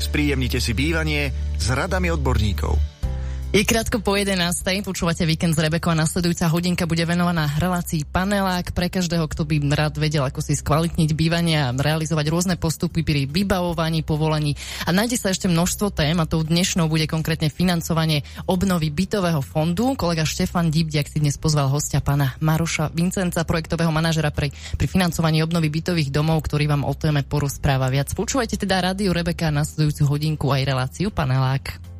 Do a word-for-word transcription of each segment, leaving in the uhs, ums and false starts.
Spríjemnite si bývanie s radami odborníkov. Je krátko po jedenástej, počúvate Víkend s Rebekou a nasledujúca hodinka bude venovaná relácii Panelák pre každého, kto by rád vedel, ako si skvalitniť bývanie a realizovať rôzne postupy pri vybavovaní, povolení. A nájde sa ešte množstvo tém a tou dnešnou bude konkrétne financovanie obnovy bytového fondu. Kolega Štefan Divdiak si dnes pozval hostia pána Maroša Vincenca, projektového manažera pri, pri financovaní obnovy bytových domov, ktorý vám o téme porozpráva viac. Počúvajte teda Rádio Rebeka a nasledujúcu hodinku aj reláciu Panelák.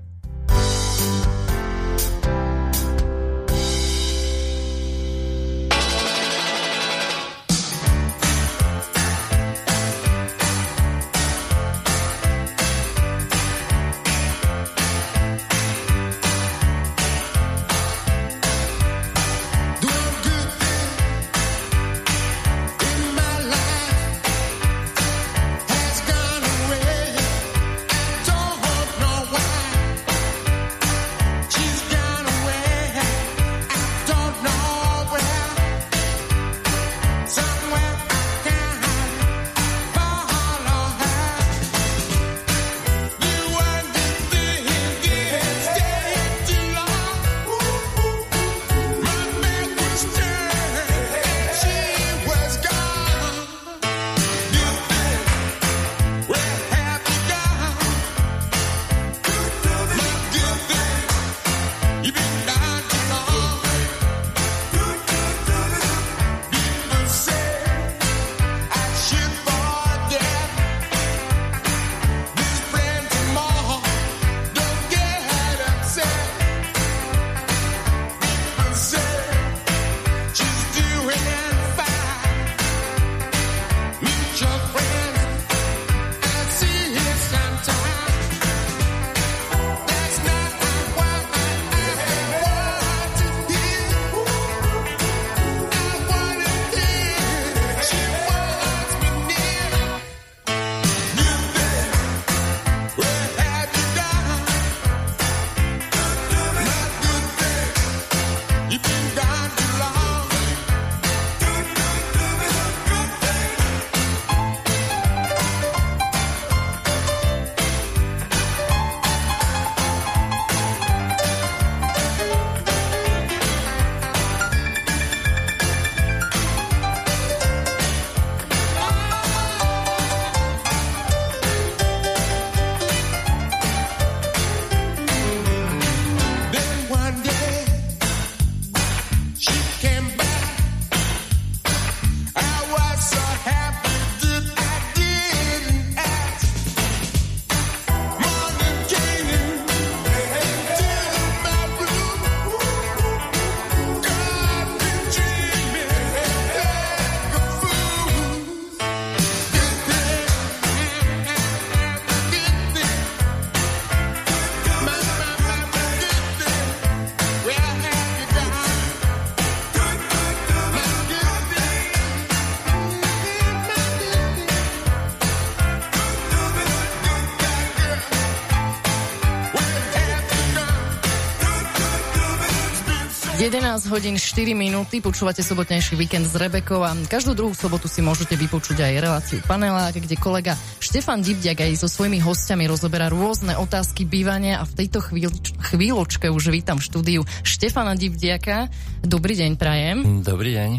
jedenásť hodín štyri minúty, počúvate sobotnejší Víkend s Rebekou a každú druhú sobotu si môžete vypočuť aj reláciu Panelák, kde kolega Štefan Divdiak aj so svojimi hostiami rozoberá rôzne otázky bývania a v tejto chvíľ, chvíľočke už vítam v štúdiu Štefana Divdiaka. Dobrý deň, prajem. Dobrý deň.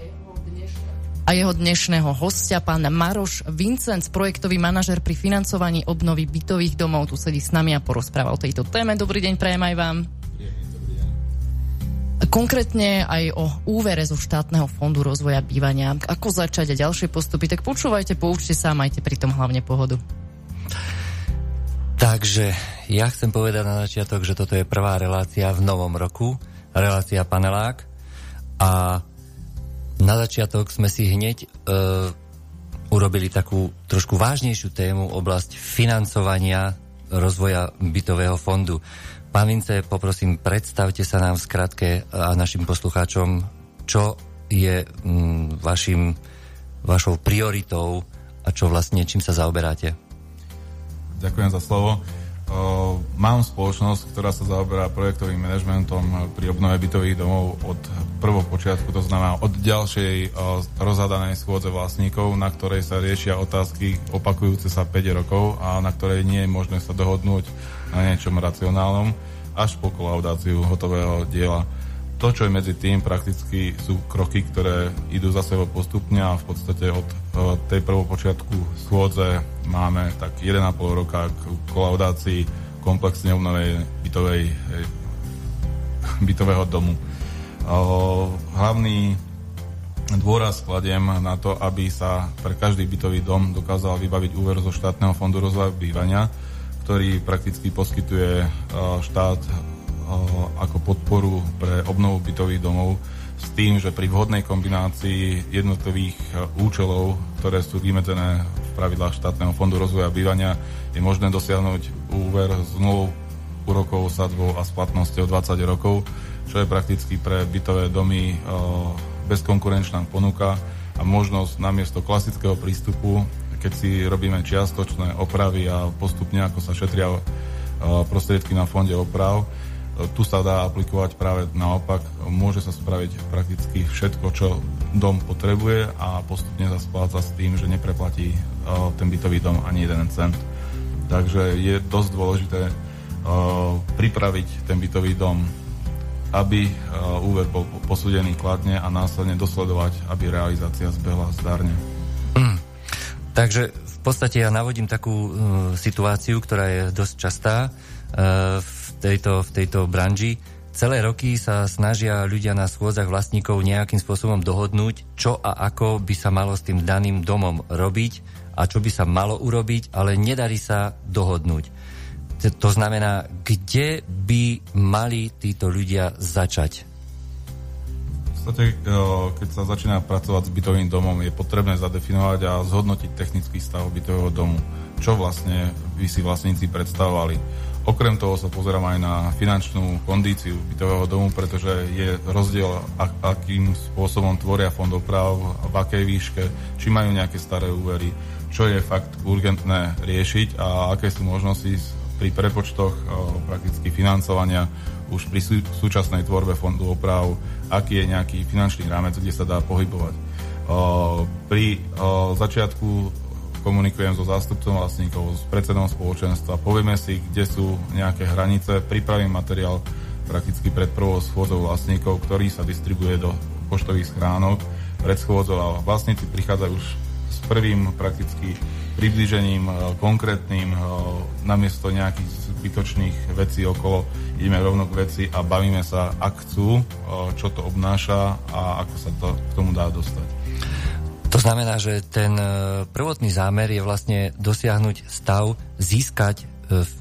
A jeho dnešného hostia, pán Maroš Vincent, projektový manažer pri financovaní obnovy bytových domov. Tu sedí s nami a porozpráva o tejto téme. Dobrý deň, prajem aj vám. Konkrétne aj o úvere zo štátneho fondu rozvoja bývania. Ako začať a ďalšie postupy, tak počúvajte, poučte sa a majte pri tom hlavne pohodu. Takže ja chcem povedať na začiatok, že toto je prvá relácia v novom roku, relácia Panelák, a na začiatok sme si hneď e, urobili takú trošku vážnejšiu tému, oblasť financovania rozvoja bytového fondu. Pán Vince, poprosím, predstavte sa nám v skratke a našim poslucháčom, čo je mm, vašim, vašou prioritou a čo vlastne, čím sa zaoberáte. Ďakujem za slovo. mám spoločnosť, ktorá sa zaoberá projektovým manažmentom pri obnove bytových domov od prvého počiatku, to znamená od ďalšej rozhadanej schôdze vlastníkov, na ktorej sa riešia otázky opakujúce sa päť rokov a na ktorej nie je možné sa dohodnúť na niečom racionálnom, až po kolaudáciu hotového diela. To, čo je medzi tým, prakticky sú kroky, ktoré idú za sebou postupne a v podstate od tej prvopočiatku schôdze máme tak jeden a pol roka k kolaudácii komplexne obnovej bytovej, bytového domu. Hlavný dôraz kladiem na to, aby sa pre každý bytový dom dokázal vybaviť úver zo štátneho fondu rozvoja bývania, ktorý prakticky poskytuje štát ako podporu pre obnovu bytových domov s tým, že pri vhodnej kombinácii jednotlivých účelov, ktoré sú vymedzené v pravidlách štátneho fondu rozvoja bývania, je možné dosiahnuť úver s nulovou úrokovou sadzbou a splatnosťou dvadsať rokov, čo je prakticky pre bytové domy bezkonkurenčná ponuka a možnosť namiesto klasického prístupu, keď si robíme čiastočné opravy a postupne ako sa šetria prostriedky na fonde oprav, tu sa dá aplikovať práve naopak. Môže sa spraviť prakticky všetko, čo dom potrebuje a postupne sa spláca s tým, že nepreplatí uh, ten bytový dom ani jeden cent. Takže je dosť dôležité uh, pripraviť ten bytový dom, aby uh, úver bol posúdený kladne a následne dosledovať, aby realizácia zbehla zdárne. Mm. Takže v podstate ja navodím takú uh, situáciu, ktorá je dosť častá uh, v tejto, v tejto branži. Celé roky sa snažia ľudia na schôdzach vlastníkov nejakým spôsobom dohodnúť, čo a ako by sa malo s tým daným domom robiť a čo by sa malo urobiť, ale nedarí sa dohodnúť. To znamená, kde by mali títo ľudia začať? V podstate, keď sa začína pracovať s bytovým domom, je potrebné zadefinovať a zhodnotiť technický stav bytového domu. Čo vlastne by si vlastníci predstavovali. Okrem toho sa pozerám aj na finančnú kondíciu bytového domu, pretože je rozdiel, akým spôsobom tvoria fond oprav, v akej výške, či majú nejaké staré úvery, čo je fakt urgentné riešiť a aké sú možnosti pri prepočtoch prakticky financovania už pri sú, súčasnej tvorbe fondu oprav, aký je nejaký finančný rámec, kde sa dá pohybovať. Pri začiatku komunikujem so zástupcom vlastníkov, s predsedom spoločenstva, povieme si, kde sú nejaké hranice, pripravím materiál prakticky pred prvou schôdzou vlastníkov, ktorý sa distribuje do poštových schránok pred schôdzou a vlastníci prichádzajú už s prvým prakticky priblížením konkrétnym, namiesto nejakých zbytočných vecí okolo, ideme rovno k veci a bavíme sa, ak chcú, čo to obnáša a ako sa to k tomu dá dostať. To znamená, že ten prvotný zámer je vlastne dosiahnuť stav, získať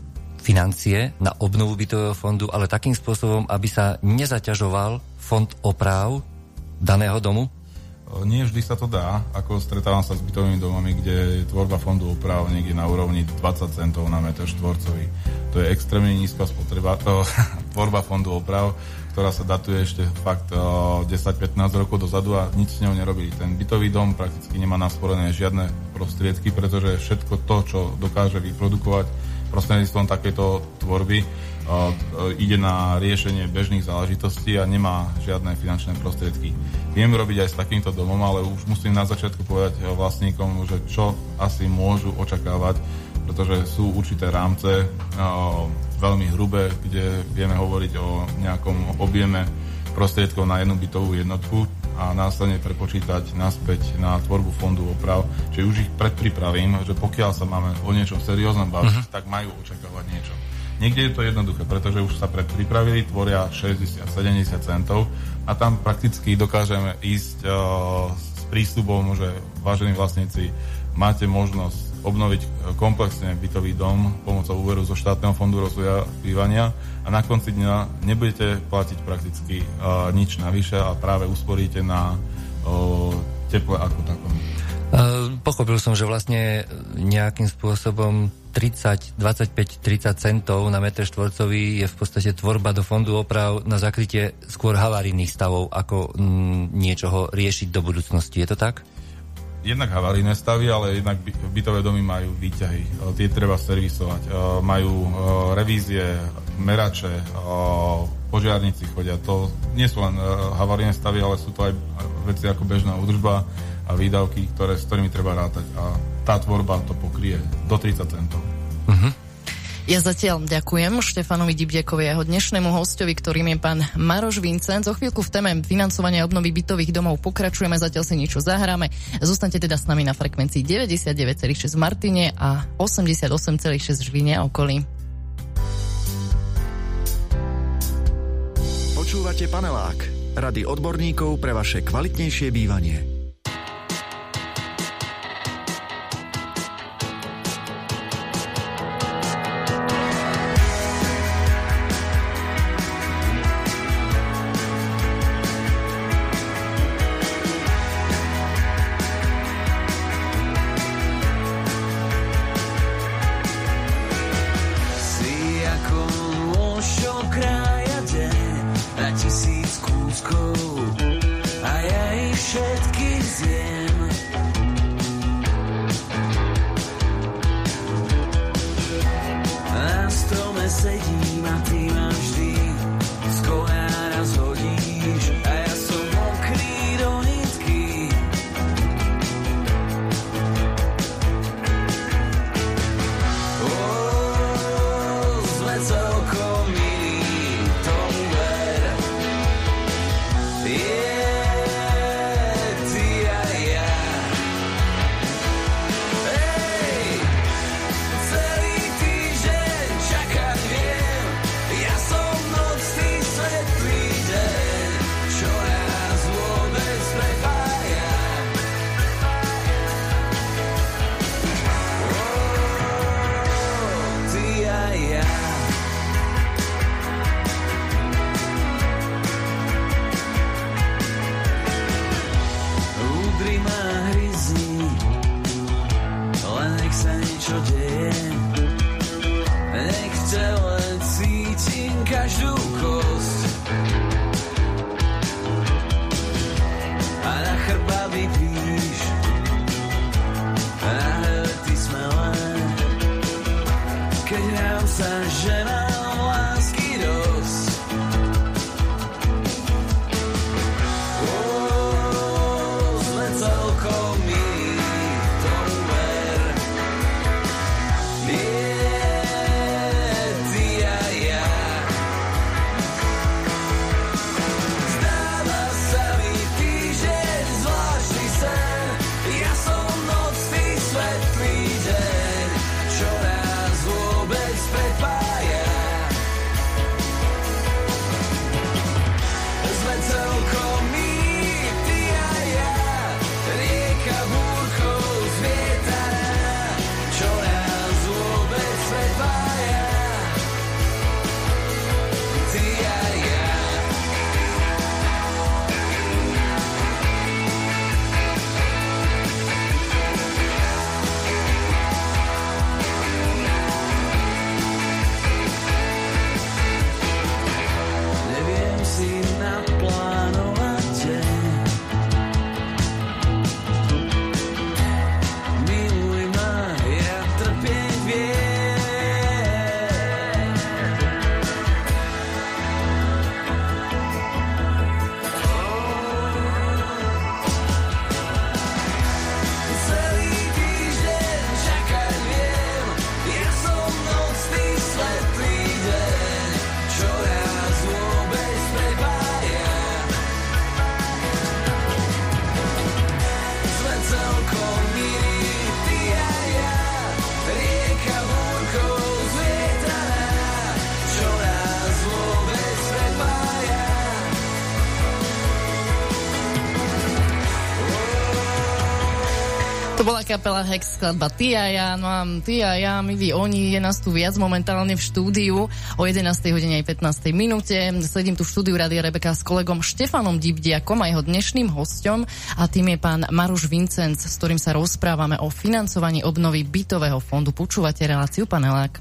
financie na obnovu bytového fondu, ale takým spôsobom, aby sa nezaťažoval fond opráv daného domu? Nie vždy sa to dá, ako stretávam sa s bytovými domami, kde je tvorba fondu oprav niekde na úrovni dvadsať centov na meter štvorcový. To je extrémne nízka spotreba, to tvorba fondu oprav, ktorá sa datuje ešte fakt uh, desať pätnásť rokov dozadu a nič s ňou nerobí. Ten bytový dom prakticky nemá nasporené žiadne prostriedky, pretože všetko to, čo dokáže vyprodukovať prostredníctvom takéto tvorby, uh, ide na riešenie bežných záležitostí a nemá žiadne finančné prostriedky. Viem robiť aj s takýmto domom, ale už musím na začiatku povedať vlastníkom, že čo asi môžu očakávať, pretože sú určité rámce, uh, veľmi hrubé, kde vieme hovoriť o nejakom objeme prostriedkov na jednu bytovú jednotku a následne prepočítať naspäť na tvorbu fondu oprav. Čiže už ich predpripravím, že pokiaľ sa máme o niečom serióznom baviť, uh-huh. tak majú očakávať niečo. Niekde je to jednoduché, pretože už sa predpripravili, tvoria šesťdesiat sedemdesiat centov a tam prakticky dokážeme ísť uh, s prístupom, že vážení vlastníci, máte možnosť obnoviť komplexne bytový dom pomocou úveru zo štátneho fondu rozvoja bývania a na konci dňa nebudete platiť prakticky uh, nič navyše a práve usporíte na uh, teple ako takom. Uh, pochopil som, že vlastne nejakým spôsobom tridsať, dvadsaťpäť, tridsať centov na meter štvorcový je v podstate tvorba do fondu oprav na zakrytie skôr havarijných stavov, ako mm, niečoho riešiť do budúcnosti. Je to tak? jednak havarijné stavy, ale jednak bytové domy majú výťahy. Tie treba servisovať. Majú revízie, merače, požiarníci chodia. To nie sú len havarijné stavy, ale sú to aj veci ako bežná údržba a výdavky, ktoré, s ktorými treba rátať. A tá tvorba to pokrie do tridsať centov. Uh-huh. Ja zatiaľ ďakujem Štefanovi Dibdiakovi a jeho dnešnému hostovi, ktorým je pán Maroš Vincent. Zo chvíľku v téme financovania obnovy bytových domov pokračujeme, zatiaľ si niečo zahráme. Zostaňte teda s nami na frekvencii deväťdesiatdeväť celá šesť v Martine a osemdesiatosem celá šesť v Žiline a okolí. Počúvate Panelák, rady odborníkov pre vaše kvalitnejšie bývanie. To bola kapela Hex, skladba Ty a ja, no a Ty a ja, my vy, oni, je nás tu viac momentálne v štúdiu o jedenástej hodine aj pätnástej minúte. Sedím tu v štúdiu Rádia Rebeka s kolegom Štefanom Dibdiakom a jeho dnešným hosťom a tým je pán Maroš Vincent, s ktorým sa rozprávame o financovaní obnovy bytového fondu. Počúvate reláciu Panelák.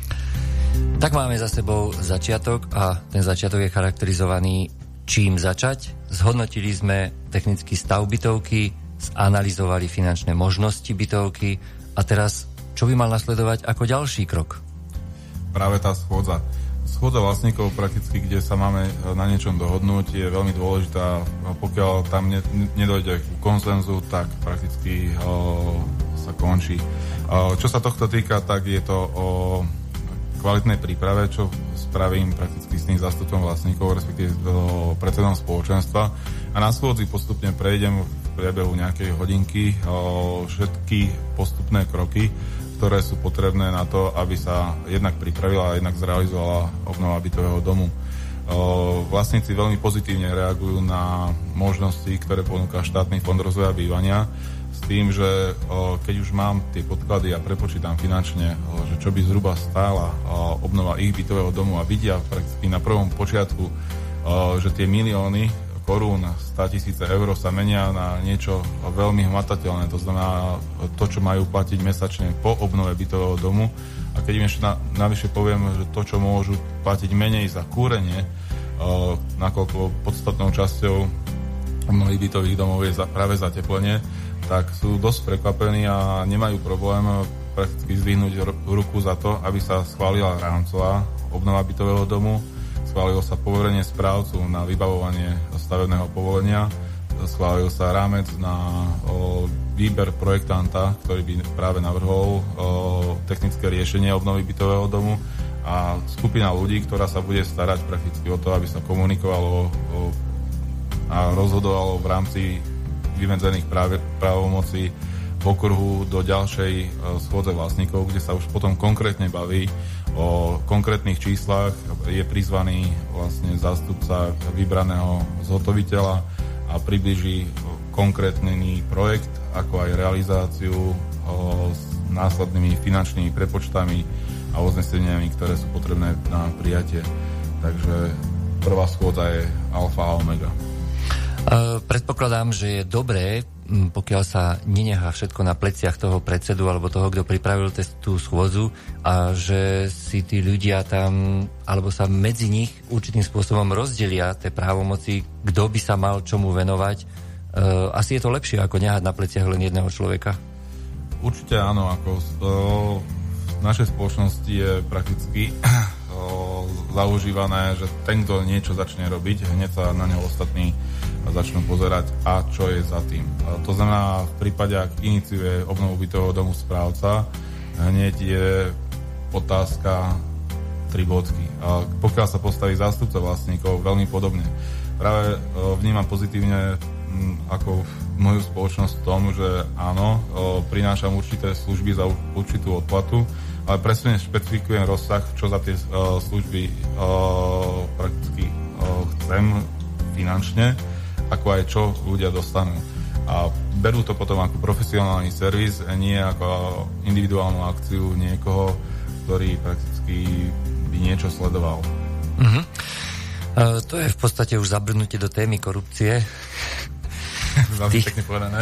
Tak máme za sebou začiatok a ten začiatok je charakterizovaný čím začať. Zhodnotili sme technický stav bytovky, zanalizovali finančné možnosti bytovky a teraz čo by mal nasledovať ako ďalší krok? Práve tá schôdza. Schôdza vlastníkov prakticky, kde sa máme na niečom dohodnúť, je veľmi dôležitá. Pokiaľ tam ne, nedojde k konsenzu, tak prakticky o, sa končí. O, čo sa tohto týka, tak je to o kvalitnej príprave, čo spravím prakticky s tým zástupcom vlastníkov, respektíve predsedom spoločenstva. A na schôdzi postupne prejdem v priebehu nejakej hodinky o, všetky postupné kroky, ktoré sú potrebné na to, aby sa jednak pripravila a jednak zrealizovala obnova bytového domu. O, vlastníci veľmi pozitívne reagujú na možnosti, ktoré ponúka štátny fond rozvoja bývania, s tým, že o, keď už mám tie podklady a prepočítam finančne, o, že čo by zhruba stála o, obnova ich bytového domu a vidia prakticky na prvom počiatku, o, že tie milióny korún, státisíce eur sa menia na niečo veľmi hmatateľné, to znamená to, čo majú platiť mesačne po obnove bytového domu. A keď im ešte na, navyše poviem, že to, čo môžu platiť menej za kúrenie, uh, nakoľko podstatnou časťou obnovy bytových domov je za, práve zateplenie, tak sú dosť prekvapení a nemajú problém prakticky zdvihnúť ruku za to, aby sa schválila rámcová obnova bytového domu. Schválilo sa poverenie správcu na vybavovanie stavebného povolenia, schválil sa rámec na o, výber projektanta, ktorý by práve navrhol o, technické riešenie obnovy bytového domu a skupina ľudí, ktorá sa bude starať prakticky o to, aby sa komunikovalo o, a rozhodovalo v rámci vymedzených práve, právomocí v okruhu do ďalšej o, schôdze vlastníkov, kde sa už potom konkrétne baví o konkrétnych číslach, je prizvaný vlastne zástupca vybraného zhotoviteľa a približí konkrétny projekt, ako aj realizáciu o, s následnými finančnými prepočtami a uzneseniami, ktoré sú potrebné na prijatie. Takže prvá schôdza je alfa a omega. Uh, predpokladám, že je dobré, pokiaľ sa nenechá všetko na pleciach toho predsedu alebo toho, kto pripravil tú schôdzu a že si tí ľudia tam, alebo sa medzi nich určitým spôsobom rozdelia tie právomoci, kto by sa mal čomu venovať. E, asi je to lepšie, ako nehať na pleciach len jedného človeka? Určite áno. Ako, o, v našej spoločnosti je prakticky o, zaužívané, že ten, kto niečo začne robiť, hneď sa na neho ostatní začnú pozerať, a čo je za tým. A to znamená, v prípade, ak iniciuje obnovu bytového domu správca, hneď je otázka tri bodky. A pokiaľ sa postaví zástupca vlastníkov, veľmi podobne. Práve vnímam pozitívne ako moju spoločnosť v tom, že áno, prinášam určité služby za určitú odplatu, ale presne špecifikujem rozsah, čo za tie služby prakticky chcem finančne, ako aj čo ľudia dostanú. A berú to potom ako profesionálny servis, nie ako individuálnu akciu niekoho, ktorý prakticky by niečo sledoval. Uh-huh. Uh, to je v podstate už zabrnutie do témy korupcie. Tých,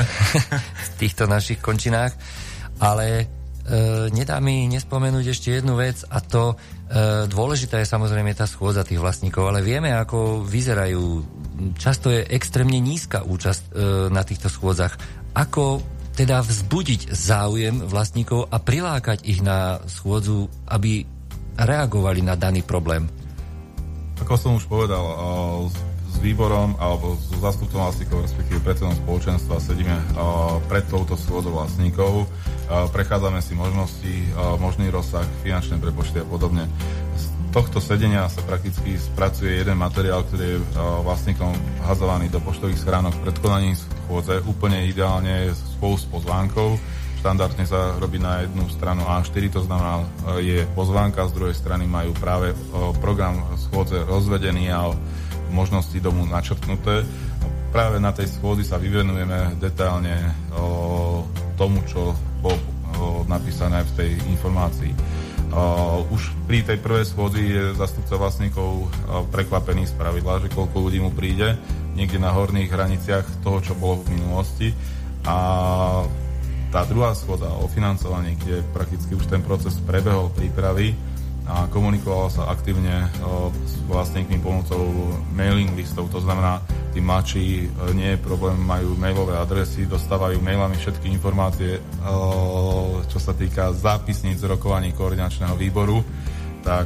v týchto našich končinách. Ale e, nedá mi nespomenúť ešte jednu vec, a to e, dôležitá je samozrejme tá schôdza tých vlastníkov, ale vieme, ako vyzerajú. Často je extrémne nízka účasť e, na týchto schôdzach. Ako teda vzbudiť záujem vlastníkov a prilákať ich na schôdzu, aby reagovali na daný problém? Ako som už povedal, s výborom alebo s zástupcom vlastníkov, respektíve predsedom spoločenstva sedíme pred touto schôdzou vlastníkov, prechádzame si možnosti, možný rozsah, finančné prepočty a podobne. Tohto sedenia sa prakticky spracuje jeden materiál, ktorý je vlastníkom hazovaný do poštových schránok pred konaním schôdze, úplne ideálne spolu s pozvánkou. Štandardne sa robí na jednu stranu á štyri, to znamená, je pozvánka, z druhej strany majú práve program schôdze rozvedený a možnosti domu načrtnuté. Práve na tej schôdzi sa vyvenujeme detailne tomu, čo bolo napísané v tej informácii. Uh, už pri tej prvej schôdzi je zastupca vlastníkov uh, prekvapený z pravidla, že koľko ľudí mu príde, niekde na horných hraniciach toho, čo bolo v minulosti. A tá druhá schôdza o financovaní, kde prakticky už ten proces prebehol prípravy a komunikovalo sa aktívne uh, s vlastníkmi pomocou mailing listov. To znamená, tí mladší, nie je problém, majú mailové adresy, dostávajú mailami všetky informácie, čo sa týka zápisníc rokovaní koordinačného výboru, tak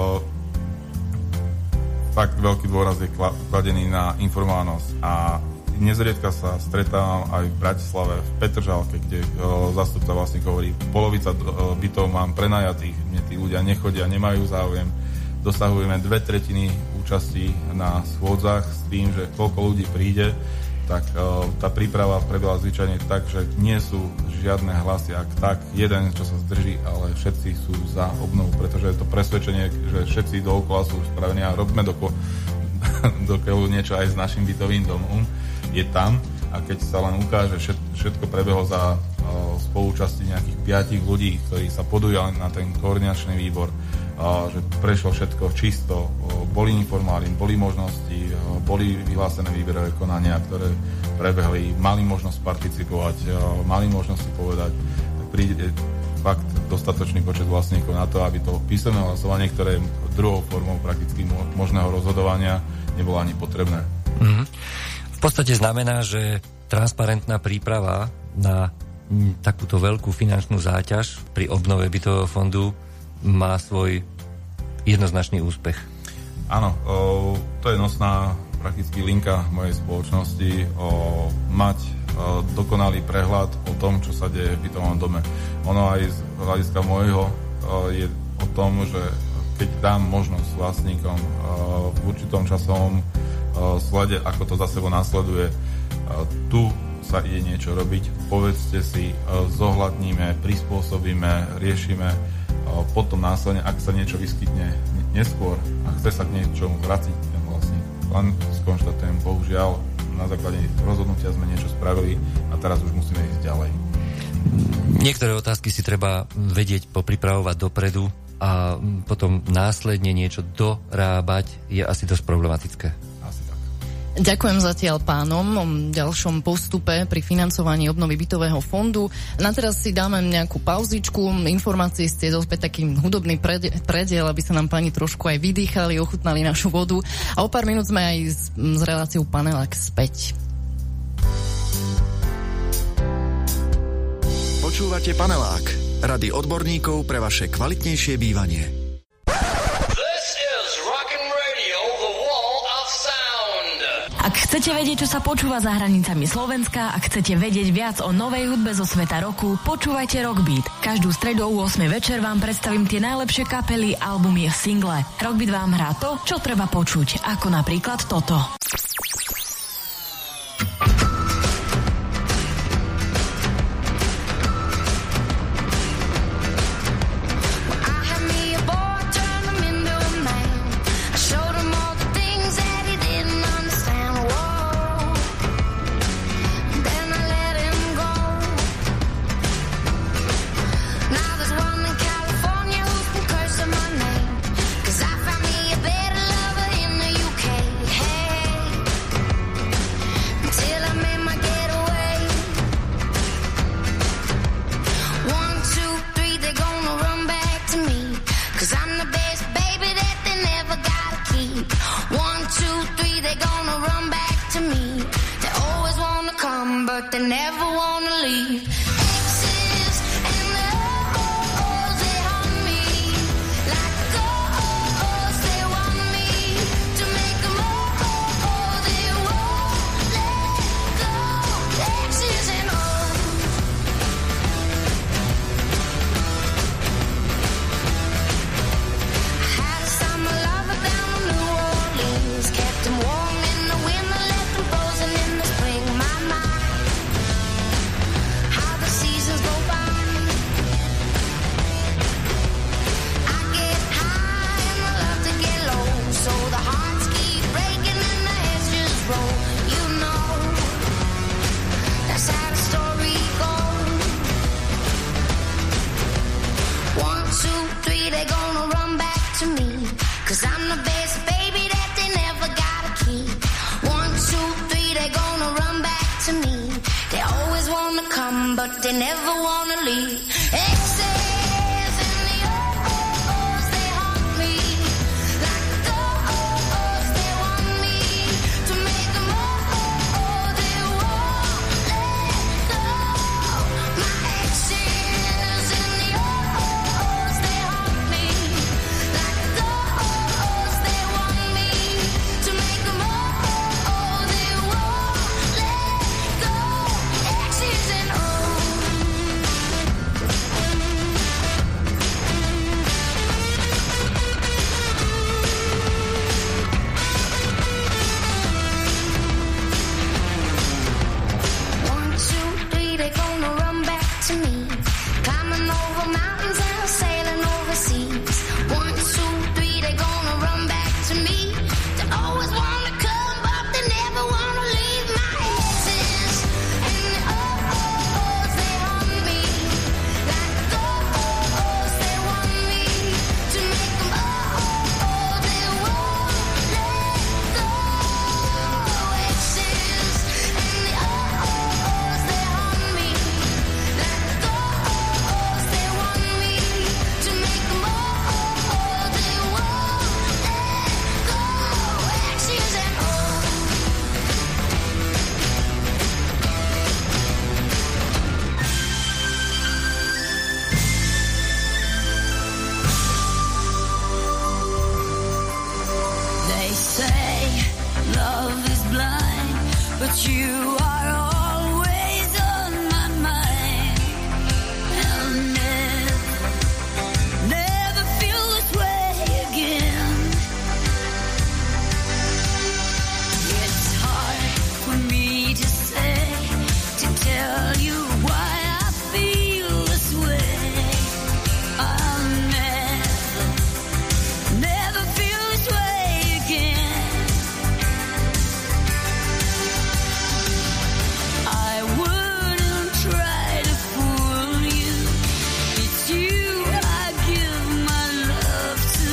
fakt veľký dôraz je kladený na informovanosť. A nezriedka sa stretávam aj v Bratislave, v Petržalke, kde zástupca vlastníkov hovorí, polovica bytov mám prenajatých, mne tí ľudia nechodia, nemajú záujem. Dosahujeme dve tretiny účastí na schôdzach s tým, že koľko ľudí príde, tak uh, tá príprava prebieha zvyčajne tak, že nie sú žiadne hlasy, ak tak jeden, čo sa zdrží, ale všetci sú za obnovu, pretože je to presvedčenie, že všetci dookola sú spravení a robíme doko, dokeľu niečo aj s našim bytovým domom, je tam a keď sa len ukáže, všetko prebehlo za uh, spolúčasti nejakých piatich ľudí, ktorí sa podujali na ten koordinačný výbor, a že prešlo všetko čisto, boli informári, boli možnosti, boli vyhlásené výberové konania, ktoré prebehli, mali možnosť participovať, mali možnosť si povedať, tak príde fakt dostatočný počet vlastníkov na to, aby to písomné hlasovanie, ktoré je druhou formou prakticky možného rozhodovania, nebolo ani potrebné. Mm-hmm. V podstate znamená, že transparentná príprava na takúto veľkú finančnú záťaž pri obnove bytového fondu má svoj jednoznačný úspech. Áno, o, to je nosná prakticky linka mojej spoločnosti, o, mať o, dokonalý prehľad o tom, čo sa deje v bytovom dome. Ono aj z hľadiska môjho o, je o tom, že keď dám možnosť vlastníkom o, v určitom časovom o, slede, ako to za sebou následuje, o, tu sa ide niečo robiť, povedzte si, o, zohľadníme, prispôsobíme, riešime. Potom následne, ak sa niečo vyskytne neskôr a chce sa k niečomu vrátiť ten vlastník, len skonštatujem, bohužiaľ, na základe rozhodnutia sme niečo spravili a teraz už musíme ísť ďalej. Niektoré otázky si treba vedieť popripravovať dopredu a potom následne niečo dorábať je asi dosť problematické. Ďakujem zatiaľ pánom o ďalšom postupe pri financovaní obnovy bytového fondu. Na teraz si dáme nejakú pauzičku. Informácie ste zospäť taký hudobný prediel, aby sa nám pani trošku aj vydýchali, ochutnali našu vodu. A o pár minút sme aj s, s reláciou Panelák späť. Počúvate Panelák. Rady odborníkov pre vaše kvalitnejšie bývanie. Ak chcete vedieť, čo sa počúva za hranicami Slovenska, ak chcete vedieť viac o novej hudbe zo sveta roku, počúvajte Rockbeat. Každú stredu o ôsmej večer vám predstavím tie najlepšie kapely, albumy a single. Rockbeat vám hrá to, čo treba počuť, ako napríklad toto. More but you are always on my mind. I'll never, never feel this way again. It's hard for me to say, to tell you why I feel this way. I'll never, never feel this way again. I wouldn't try to fool you. It's you I give my love to.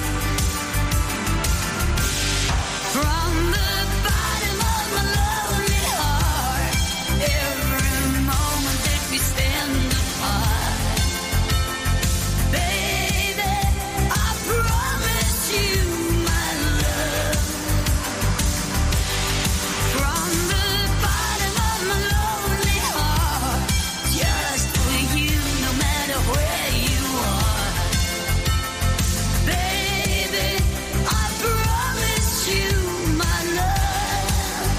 From the bottom of my lonely heart, every moment that we stand apart, baby, I promise you my love. From the bottom of my lonely heart, just for you, no matter where you are, baby, I promise you my love.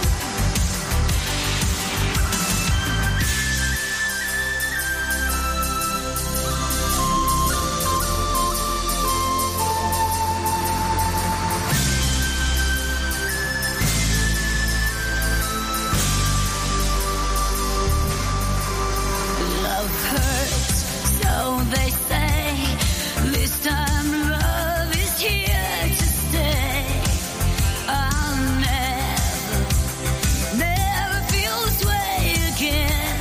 Love hurts, so they say. This time love is here to stay. I'll never, never feel this way again.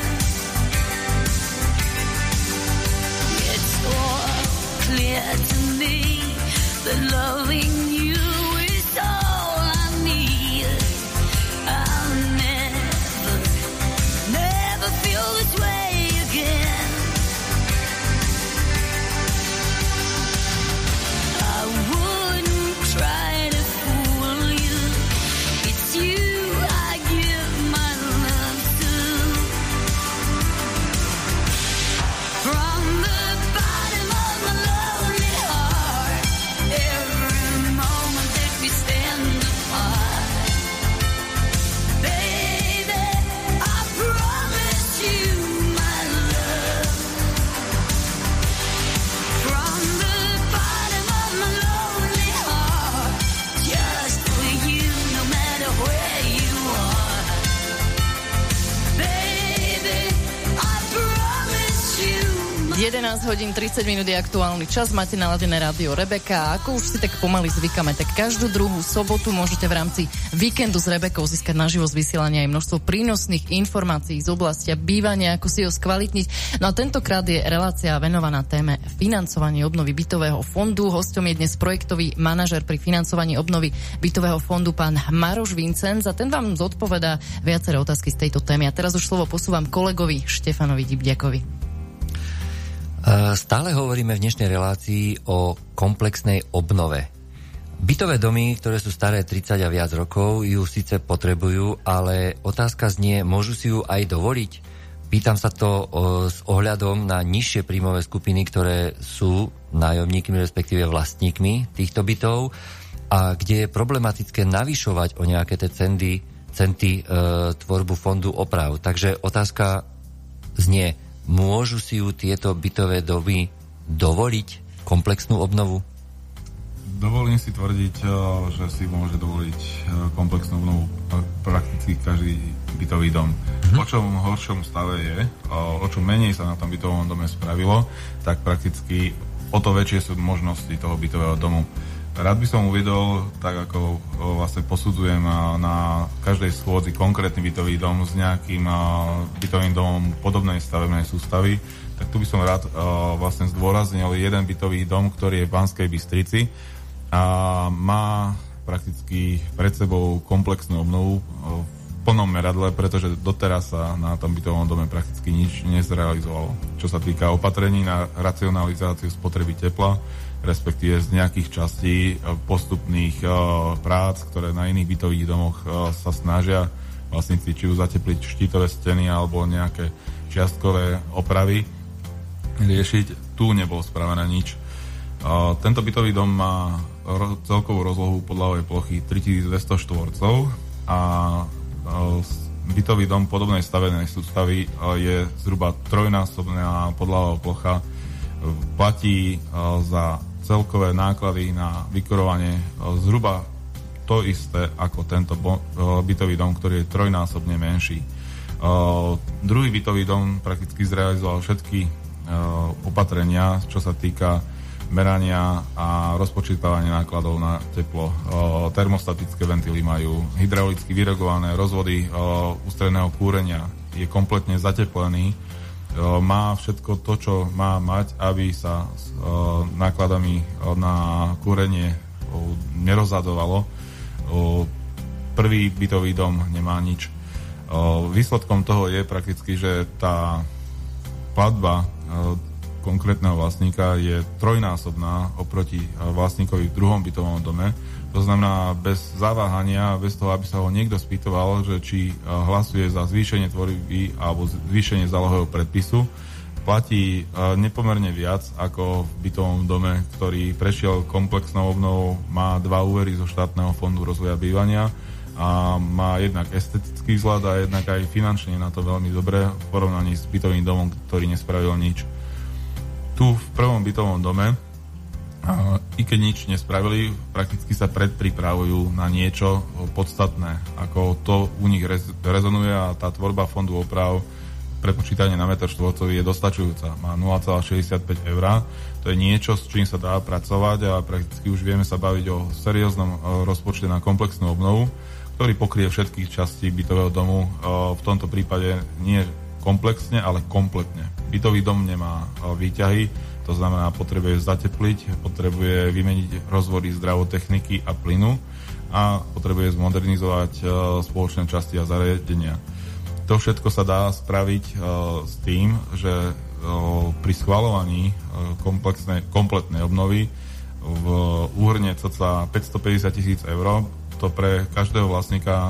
It's all clear to me that loving you is all I need. I'll never, never feel this way again. I wouldn't try to fool you. It's you I give my love to. From the bottom of my lonely heart, every moment that we stand apart, baby, I promise you my love. From the bottom of my lonely heart, just for you, no matter where you are, baby, I promise you my jedenásť hodín tridsať minút je aktuálny čas, máte naladené rádio Rebeka a ako už si tak pomaly zvykáme, tak každú druhú sobotu môžete v rámci víkendu s Rebekou získať naživo z vysielania aj množstvo prínosných informácií z oblasti bývania, ako si ho skvalitniť. No a tentokrát je relácia venovaná téme financovanie obnovy bytového fondu. Hosťom je dnes projektový manažer pri financovaní obnovy bytového fondu pán Maroš Vincenc a ten vám zodpovedá viaceré otázky z tejto témy. A teraz už slovo posúvam kolegovi Štefanovi Dibďakovi. Stále hovoríme v dnešnej relácii o komplexnej obnove. Bytové domy, ktoré sú staré tridsať a viac rokov, ju síce potrebujú, ale otázka znie, môžu si ju aj dovoliť? Pýtam sa to o, s ohľadom na nižšie príjmové skupiny, ktoré sú nájomníkmi, respektíve vlastníkmi týchto bytov a kde je problematické navyšovať o nejaké tie cendy, centy e, tvorbu fondu oprav. Takže otázka znie, môžu si ju tieto bytové domy dovoliť komplexnú obnovu? Dovolím si tvrdiť, že si môže dovoliť komplexnú obnovu prakticky každý bytový dom. Mm-hmm. O čom horšom stave je, o čom menej sa na tom bytovom dome spravilo, tak prakticky o to väčšie sú možnosti toho bytového domu. Rád by som uviedol, tak ako vlastne posudzujem na každej schôdzi konkrétny bytový dom s nejakým bytovým domom podobnej stavebnej sústavy, tak tu by som rád vlastne zdôraznil jeden bytový dom, ktorý je v Banskej Bystrici a má prakticky pred sebou komplexnú obnovu v plnom meradle, pretože doteraz sa na tom bytovom dome prakticky nič nezrealizovalo. Čo sa týka opatrení na racionalizáciu spotreby tepla, respektíve z nejakých častí postupných uh, prác, ktoré na iných bytových domoch uh, sa snažia vlastníci či už zatepliť štítové steny alebo nejaké čiastkové opravy riešiť. Tu nebolo spravené nič. Uh, tento bytový dom má ro- celkovú rozlohu podlahovej plochy tritisícdvesto štvorcov a bytový dom podobnej stavenej sústavy je zhruba trojnásobná podlahová plocha. Platí za celkové náklady na vykurovanie zhruba to isté ako tento bytový dom, ktorý je trojnásobne menší. Druhý bytový dom prakticky zrealizoval všetky opatrenia, čo sa týka merania a rozpočítavania nákladov na teplo. Termostatické ventily majú, hydraulicky vyregulované rozvody ústredného kúrenia, je kompletne zateplený, má všetko to, čo má mať, aby sa s nákladami na kúrenie nerozhadovalo. Prvý bytový dom nemá nič. Výsledkom toho je prakticky, že tá platba konkrétneho vlastníka je trojnásobná oproti vlastníkovi v druhom bytovom dome. To znamená, bez zaváhania, bez toho, aby sa ho niekto spýtoval, že či hlasuje za zvýšenie tvorby alebo zvýšenie zálohového predpisu, platí nepomerne viac ako v bytovom dome, ktorý prešiel komplexnou obnovou, má dva úvery zo štátneho fondu rozvoja bývania a má jednak estetický vzhľad a jednak aj finančne na to veľmi dobré v porovnaní s bytovým domom, ktorý nespravil nič. Tu v prvom bytovom dome, i keď nič nespravili, prakticky sa predpripravujú na niečo podstatné, ako to u nich rezonuje a tá tvorba fondu oprav prepočítanie na meter štvorcový je dostačujúca. Má nula celá šesťdesiatpäť eur. To je niečo, s čím sa dá pracovať a prakticky už vieme sa baviť o serióznom rozpočte na komplexnú obnovu, ktorý pokrie všetky časti bytového domu. V tomto prípade nie komplexne, ale kompletne. Bytový dom nemá výťahy, to znamená, potrebuje zatepliť, potrebuje vymeniť rozvody zdravotechniky a plynu a potrebuje zmodernizovať spoločné časti a zariadenia. To všetko sa dá spraviť s tým, že pri schvaľovaní komplexnej, kompletnej obnovy v úhrne cca päťstopäťdesiat tisíc eur to pre každého vlastníka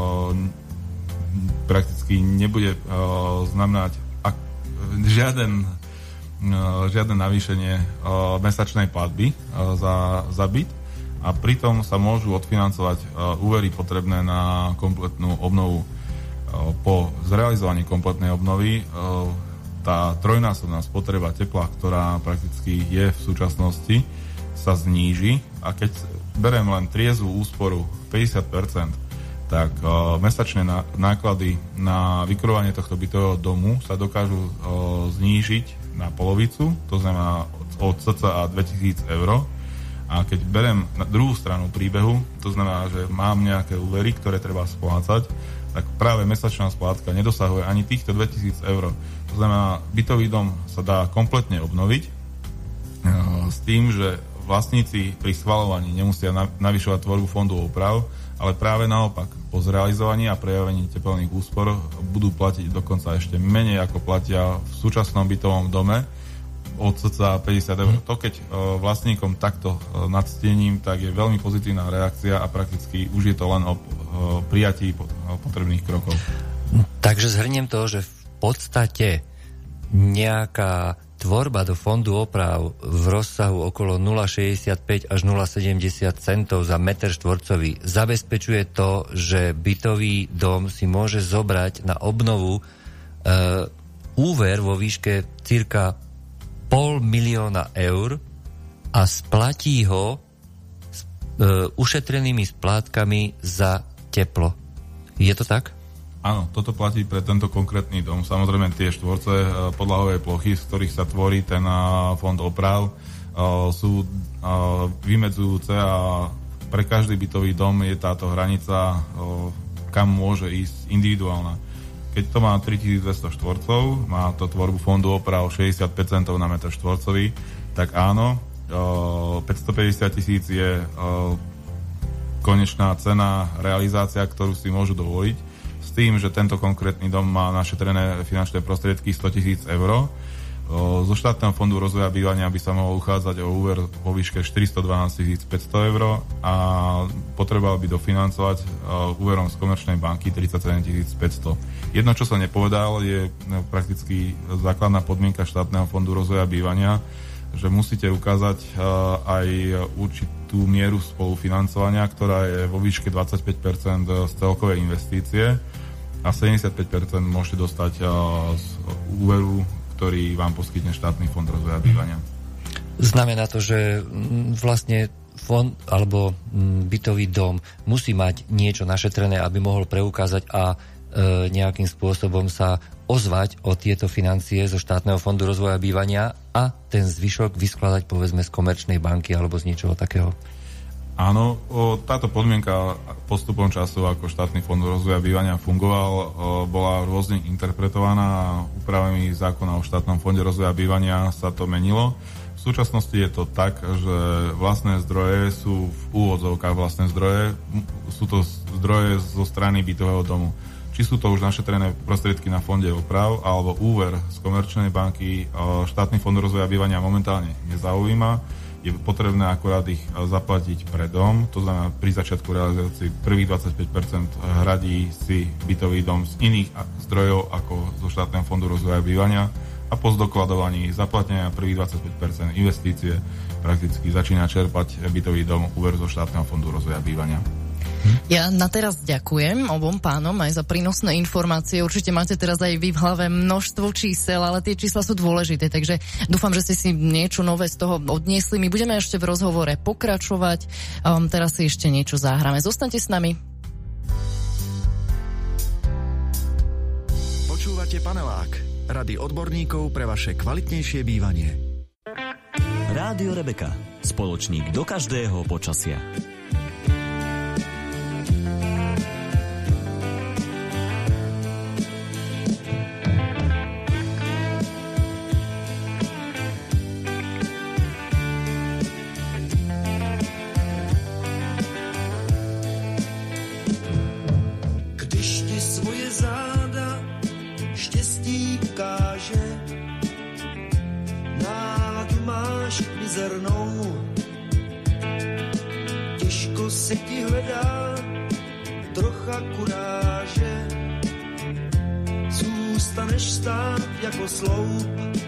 prakticky nebude znamenať žiaden, žiadne navýšenie mesačnej platby za, za byt a pritom sa môžu odfinancovať úvery potrebné na kompletnú obnovu. Po zrealizovaní kompletnej obnovy tá trojnásobná spotreba tepla, ktorá prakticky je v súčasnosti, sa zníži a keď beriem len triezvú úsporu päťdesiat percent, tak uh, mesačné náklady na vykurovanie tohto bytového domu sa dokážu uh, znížiť na polovicu, to znamená od cca dvetisíc eur. A keď berem na druhú stranu príbehu, to znamená, že mám nejaké úvery, ktoré treba splácať, tak práve mesačná splátka nedosahuje ani týchto dvetisíc eur. To znamená, bytový dom sa dá kompletne obnoviť uh, s tým, že vlastníci pri schvaľovaní nemusia navyšovať tvorbu fondu oprav, ale práve naopak, po zrealizovaní a prejavení tepelných úspor budú platiť dokonca ešte menej, ako platia v súčasnom bytovom dome od cca päťdesiat eur. To, keď vlastníkom takto nadstiením, tak je veľmi pozitívna reakcia a prakticky už je to len o prijatí potrebných krokov. Takže zhrniem to, že v podstate nejaká tvorba do fondu oprav v rozsahu okolo nula celá šesťdesiatpäť až nula celá sedemdesiat centov za meter štvorcový zabezpečuje to, že bytový dom si môže zobrať na obnovu e, úver vo výške cirka pol milióna eur a splatí ho s e, ušetrenými splátkami za teplo. Je to tak? Áno, toto platí pre tento konkrétny dom. Samozrejme tie štvorce e, podlahovej plochy, z ktorých sa tvorí ten e, fond oprav, e, sú e, vymedzujúce a pre každý bytový dom je táto hranica, e, kam môže ísť individuálna. Keď to má tritisícdvesto štvorcov, má to tvorbu fondu oprav šesťdesiatpäť centov na meter štvorcový, tak áno, e, päťstopäťdesiat tisíc je e, konečná cena, realizácia, ktorú si môžu dovoliť, s tým, že tento konkrétny dom má našetrené finančné prostriedky sto tisíc eur. Zo štátneho fondu rozvoja bývania by sa mohol uchádzať o úver vo výške štyristodvanásť tisíc päťsto eur a potreboval by dofinancovať úverom z komerčnej banky tridsaťsedem tisíc päťsto. Jedno, čo som nepovedal, je prakticky základná podmienka štátneho fondu rozvoja bývania, že musíte ukázať aj určitý tú mieru spolufinancovania, ktorá je vo výške dvadsaťpäť percent z celkovej investície a sedemdesiatpäť percent môžete dostať z úveru, ktorý vám poskytne štátny fond rozvoja bývania. Znamená to, že vlastne fond alebo bytový dom musí mať niečo našetrené, aby mohol preukázať a e, nejakým spôsobom sa ozvať o tieto financie zo štátneho fondu rozvoja bývania a ten zvyšok vyskladať povedzme z komerčnej banky alebo z niečoho takého. Áno, o, táto podmienka postupom času, ako štátny fond rozvoja bývania fungoval, o, bola rôzne interpretovaná a úpravami zákona o štátnom fonde rozvoja bývania sa to menilo. V súčasnosti je to tak, že vlastné zdroje sú v úvodzovkách vlastné zdroje, sú to zdroje zo strany bytového domu. Či sú to už našetrené prostriedky na fonde oprav alebo úver z komerčnej banky, štátny fond rozvoja bývania momentálne nezaujíma. Je potrebné akurát ich zaplatiť predom, to znamená pri začiatku realizácie prvých dvadsaťpäť percent hradí si bytový dom z iných zdrojov ako zo štátneho fondu rozvoja bývania a po zdokladovaní zaplatenia prvých dvadsaťpäť percent investície prakticky začína čerpať bytový dom úver zo štátneho fondu rozvoja bývania. Ja na teraz ďakujem obom pánom aj za prínosné informácie. Určite máte teraz aj vy v hlave množstvo čísel, ale tie čísla sú dôležité, takže dúfam, že ste si niečo nové z toho odniesli. My budeme ešte v rozhovore pokračovať. Um, teraz si ešte niečo zahráme. Zostaňte s nami. Počúvate Panelák. Rady odborníkov pre vaše kvalitnejšie bývanie. Rádio Rebeka. Spoločník do každého počasia. Těžko se ti hledá trocha kuráže, zůstaneš stát jako sloup.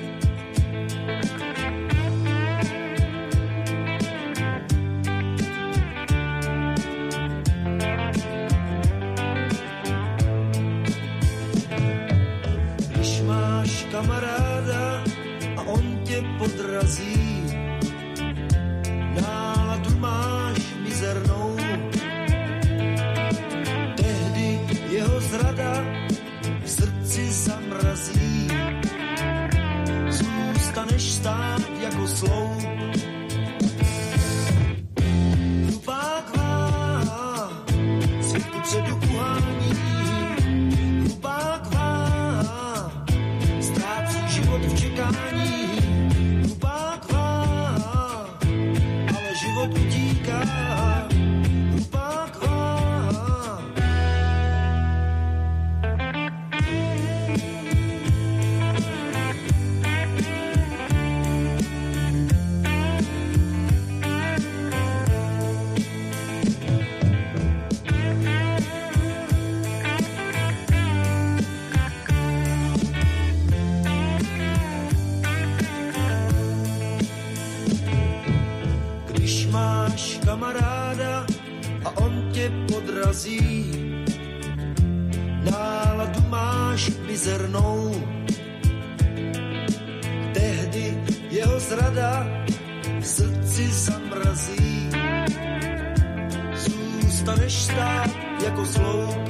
Když máš kamaráda a on tě podrazí, náladu máš mizernou, tehdy jeho zrada v srdci zamrazí, zůstaneš stát jako sloup. Hlupák váha, svět kupředu uhání, hlupák váha, ztrácí život v čekání, hlupák váha, ale život utíká, hlupák váha. Když máš kamaráda a on tě podrazí, náladu máš mizernou, tehdy jeho zrada v srdci zamrazí, zůstaneš stát jako sloup.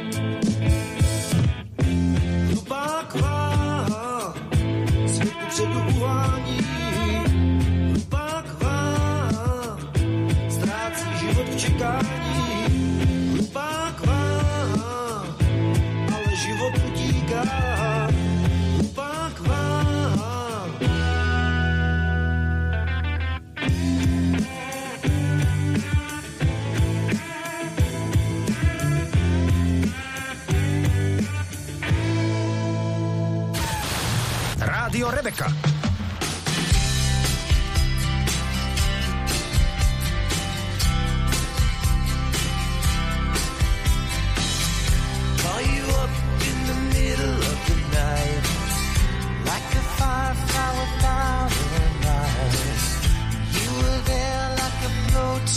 Hlupák váha, svět kupředu uhání, hlupák váha, ztrácí život v čekání, hlupák váha, ale život utíká, hlupák váha. Rádio Rebeka. Call you up in the middle of the night, like a firefly without a light. You were there like a float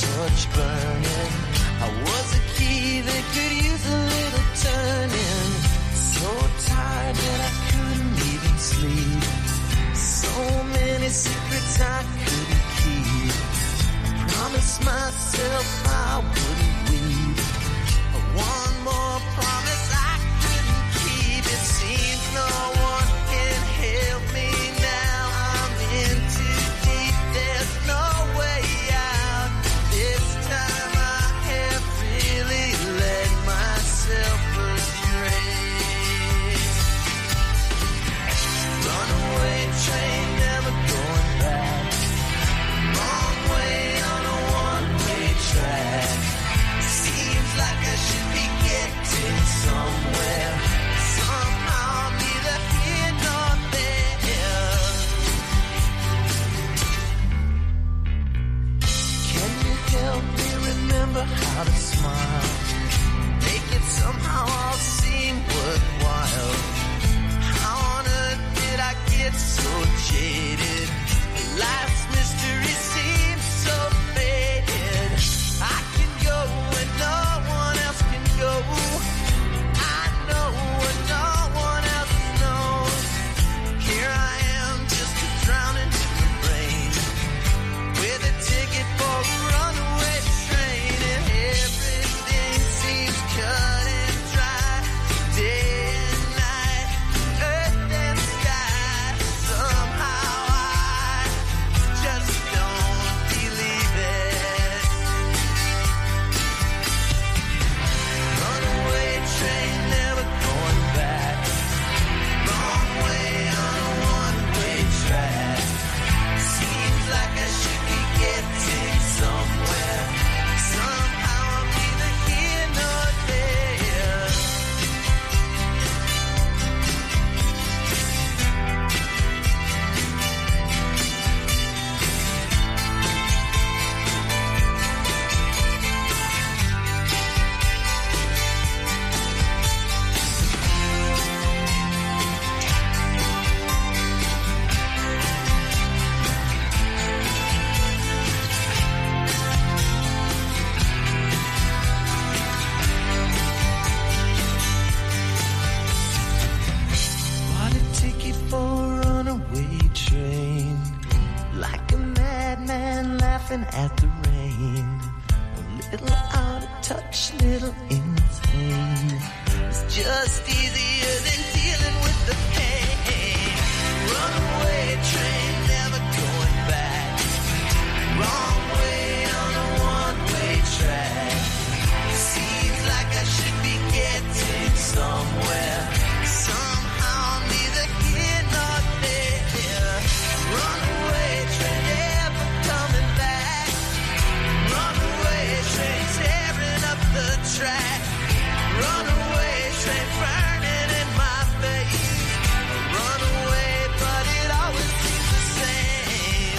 laughing at the rain. A little out of touch, little insane. It's just easier than dealing with the pain. Runaway train, never going back. Wrong way on a one-way track. Seems like I should be getting somewhere. Somehow I'm neither here nor there. Runaway train, never coming back. Runaway train, tearing up the track. Runaway train, burning in my face. Runaway, but it always seems the same.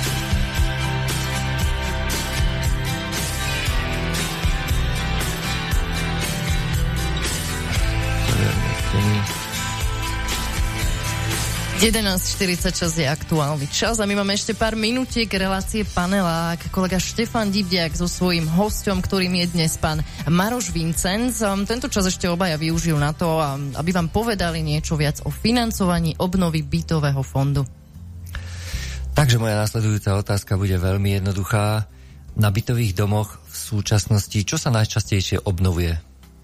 jedenásť štyridsaťšesť je aktuálny čas a my máme ešte pár minutiek relácie Panelák. Kolega Štefan Divdiak so svojím hosťom, ktorým je dnes pán Maroš Vincenc. Tento čas ešte obaja využijú na to, aby vám povedali niečo viac o financovaní obnovy bytového fondu. Takže moja nasledujúca otázka bude veľmi jednoduchá. Na bytových domoch v súčasnosti, čo sa najčastejšie obnovuje?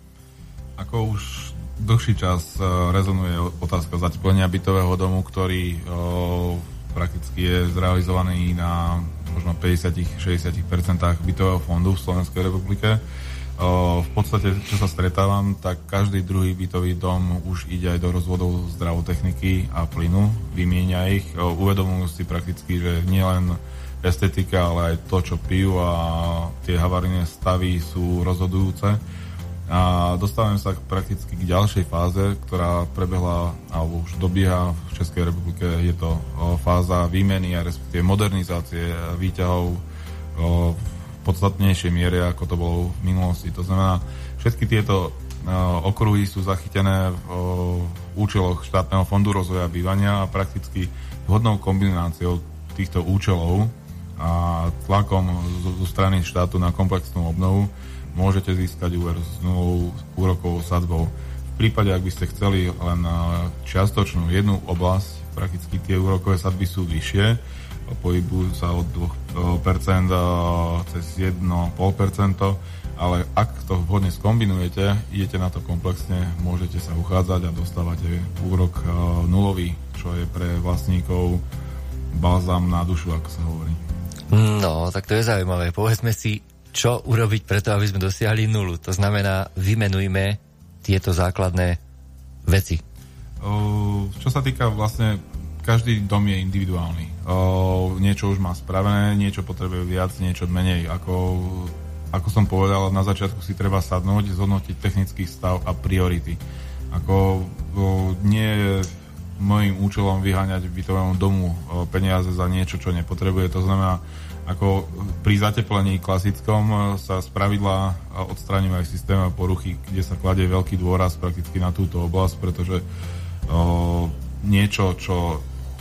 Ako už dlhší čas uh, rezonuje otázka zateplenia bytového domu, ktorý uh, prakticky je zrealizovaný na možno päťdesiat až šesťdesiat percent bytového fondu v Slovenskej republike. Uh, v podstate, čo sa stretávam, tak každý druhý bytový dom už ide aj do rozvodov zdravotechniky a plynu, vymieňa ich. Uh, uvedomujú si prakticky, že nielen estetika, ale aj to, čo pijú a tie havarijné stavy sú rozhodujúce. A dostávame sa prakticky k ďalšej fáze, ktorá prebehla alebo už dobieha v Českej republike. Je to o, fáza výmeny a respektíve modernizácie výťahov o, v podstatnejšej miere, ako to bolo v minulosti. To znamená, všetky tieto o, okruhy sú zachytené v o, účeloch štátneho fondu rozvoja bývania a prakticky vhodnou kombináciou týchto účelov a tlakom zo, zo strany štátu na komplexnú obnovu môžete získať úver s nulovou úrokovou sadzbou. V prípade, ak by ste chceli len čiastočnú jednu oblasť, prakticky tie úrokové sadzby sú vyššie, pohybujú sa od dva percent cez jeden celá päť percent, ale ak to vhodne skombinujete, idete na to komplexne, môžete sa uchádzať a dostávate úrok nulový, čo je pre vlastníkov balzám na dušu, ako sa hovorí. No, tak to je zaujímavé. Povedzme si, čo urobiť preto, aby sme dosiahli nulu. To znamená, vymenujme tieto základné veci. O, čo sa týka vlastne, každý dom je individuálny. O, niečo už má spravené, niečo potrebuje viac, niečo menej. Ako, ako som povedal, na začiatku si treba sadnúť, zhodnotiť technický stav a priority. Ako o, nie je môjim účelom vyháňať bytovému domu o, peniaze za niečo, čo nepotrebuje. To znamená, ako pri zateplení klasickom sa spravidla odstraňujú aj systémové poruchy, kde sa kladie veľký dôraz prakticky na túto oblasť, pretože o, niečo, čo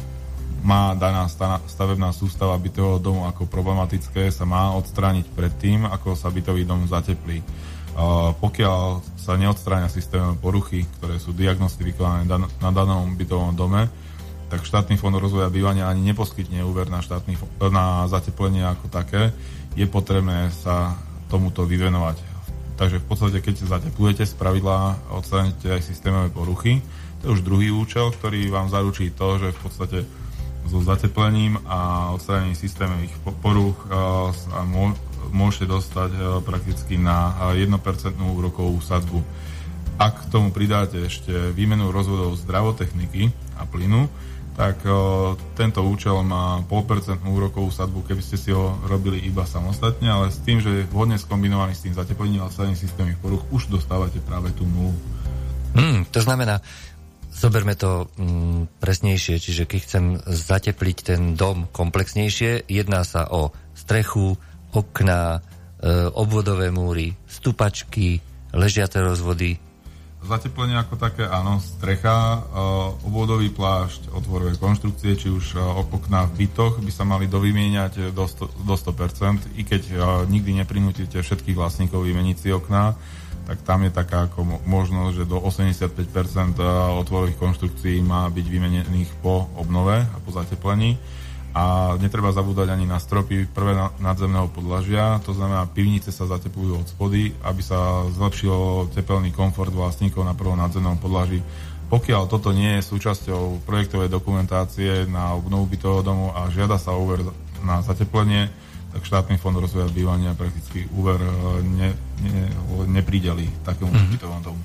má daná stavebná sústava bytového domu ako problematické, sa má odstrániť predtým, ako sa bytový dom zateplí. O, pokiaľ sa neodstráňa systémové poruchy, ktoré sú diagnostifikované dan- na danom bytovom dome, tak štátny fond rozvoja bývania ani neposkytne úver na, štátny, na zateplenie ako také. Je potrebné sa tomuto vyvenovať. Takže v podstate, keď zateplujete, spravidla odstránite aj systémové poruchy. To je už druhý účel, ktorý vám zaručí to, že v podstate so zateplením a odstránením systémových poruch sa môžete dostať prakticky na jedno percent úrokovú sadzbu. Ak k tomu pridáte ešte výmenu rozvodov zdravotechniky a plynu, tak o, tento účel má nula celá päť percent úrokovú sadzbu, keby ste si ho robili iba samostatne, ale s tým, že je vhodne skombinovaný s tým zateplením a odstránením systémových poruch, už dostávate práve tú nulu. Hmm, to znamená, zoberme to mm, presnejšie, čiže keď chcem zatepliť ten dom komplexnejšie, jedná sa o strechu, okná, e, obvodové múry, stupačky, ležiace rozvody. Zateplenie ako také, áno, strecha, obvodový plášť, otvorové konštrukcie, či už okná v bytoch by sa mali dovymieňať do sto, do sto percent, i keď nikdy neprinútite všetkých vlastníkov vymeniť si okná, tak tam je taká ako možnosť, že do osemdesiatpäť percent otvorových konštrukcií má byť vymenených po obnove a po zateplení. A netreba zabúdať ani na stropy prvé nadzemného podlažia, to znamená, pivnice sa zateplujú od spody, aby sa zlepšil tepelný komfort vlastníkov na prvom nadzemnom podlaží. Pokiaľ toto nie je súčasťou projektovej dokumentácie na obnovu bytového domu a žiada sa úver na zateplenie, tak štátny fond rozvoja bývania prakticky úver ne, ne, neprideli takému mm-hmm. bytovému domu.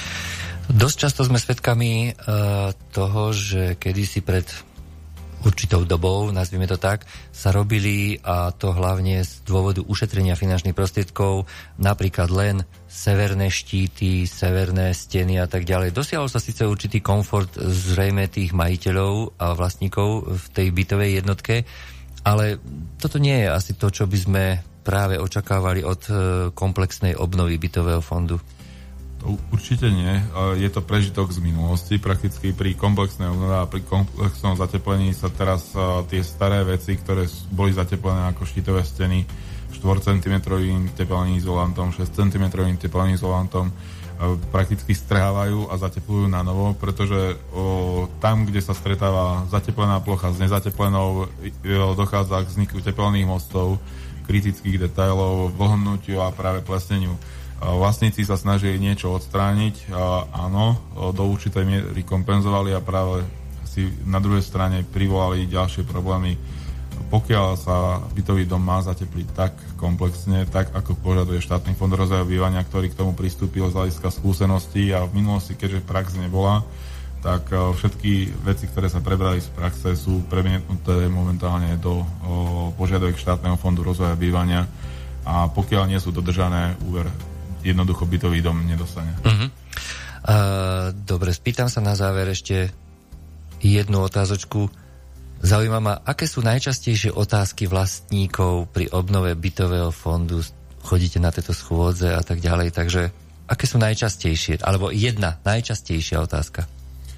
Dosť často sme svedkami uh, toho, že kedysi pred určitou dobou, nazvime to tak, sa robili, a to hlavne z dôvodu ušetrenia finančných prostriedkov, napríklad len severné štíty, severné steny a tak ďalej. Dosiahol sa síce určitý komfort zrejme tých majiteľov a vlastníkov v tej bytovej jednotke, ale toto nie je asi to, čo by sme práve očakávali od komplexnej obnovy bytového fondu. Určite nie. Je to prežitok z minulosti. Prakticky pri komplexnej obnove a pri komplexnom zateplení sa teraz tie staré veci, ktoré boli zateplené ako štítové steny štvorcentimetrovým tepelným izolantom, šesťcentimetrovým tepelným izolantom, prakticky strhávajú a zateplujú na novo, pretože o, tam, kde sa stretáva zateplená plocha s nezateplenou, dochádza k vzniku tepelných mostov, kritických detailov, vlhnutiu a práve plesneniu. Vlastníci sa snažili niečo odstrániť, a áno, do určitej miery kompenzovali a práve si na druhej strane privolali ďalšie problémy. Pokiaľ sa bytový dom má zatepliť tak komplexne, tak ako požaduje štátny fond rozvoja bývania, ktorý k tomu pristúpil z hľadiska skúseností a v minulosti, keďže prax nebola, tak všetky veci, ktoré sa prebrali z praxe, sú premietnuté momentálne do požiadaviek štátneho fondu rozvoja bývania a pokiaľ nie sú dodržané, úver jednoducho bytový dom nedostane. Uh-huh. Uh, dobre, spýtam sa na záver ešte jednu otázočku. Zaujíma ma, aké sú najčastejšie otázky vlastníkov pri obnove bytového fondu? Chodíte na tieto schôdze a tak ďalej, takže aké sú najčastejšie? Alebo jedna najčastejšia otázka?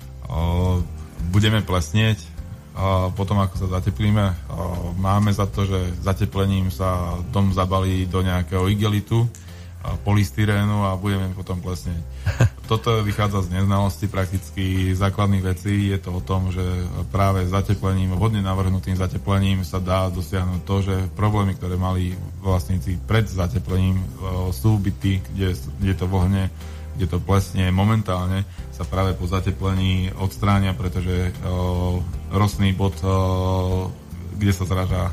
Uh, budeme plesnieť. Uh, potom, ako sa zateplíme, uh, máme za to, že zateplením sa dom zabalí do nejakého igelitu, polystyrénu a budeme potom plesnieť. Toto vychádza z neznalosti prakticky základných vecí. Je to o tom, že práve zateplením, vhodne navrhnutým zateplením sa dá dosiahnuť to, že problémy, ktoré mali vlastníci pred zateplením, sú byty, kde, kde to vlhne, kde to plesnie momentálne, sa práve po zateplení odstránia, pretože o, rostný bod, o, kde sa zraža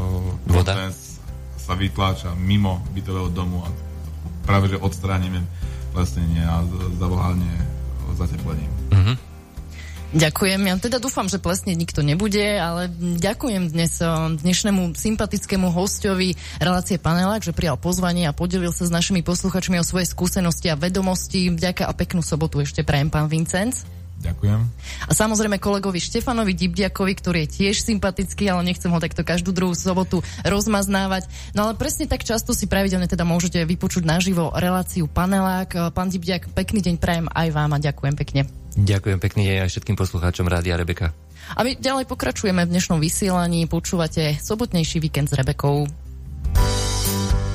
voda, sa vytláča mimo bytového domu a práve, že odstránime plesnenie a zavlhanie zateplením. Uh-huh. Ďakujem. Ja teda dúfam, že plesnieť nikto nebude, ale ďakujem dnes dnešnému sympatickému hostovi relácie Panelák, že prijal pozvanie a podelil sa s našimi posluchačmi o svoje skúsenosti a vedomosti. Ďakujem a peknú sobotu ešte prajem, pán Vincenc. Ďakujem. A samozrejme kolegovi Štefanovi Dibdiakovi, ktorý je tiež sympatický, ale nechcem ho takto každú druhú sobotu rozmaznávať. No ale presne tak často si pravidelne teda môžete vypočuť naživo reláciu Panelák. Pán Dibdiak, pekný deň prajem aj vám a ďakujem pekne. Ďakujem pekný deň aj všetkým poslucháčom Rádia Rebeka. A my ďalej pokračujeme v dnešnom vysielaní. Počúvate sobotnejší víkend s Rebekou.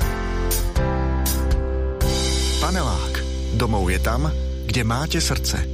Panelák. Domov je tam, kde máte srdce.